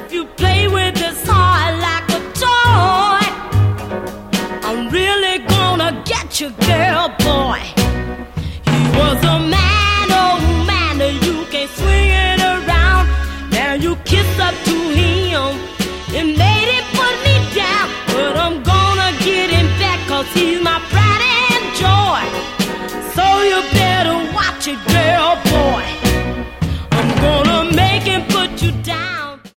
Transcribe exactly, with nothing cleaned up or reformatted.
if you play with this heart like a toy, I'm really gonna get you, girl, boy. He was a man, oh man, you can't swing it around. Now you kiss up to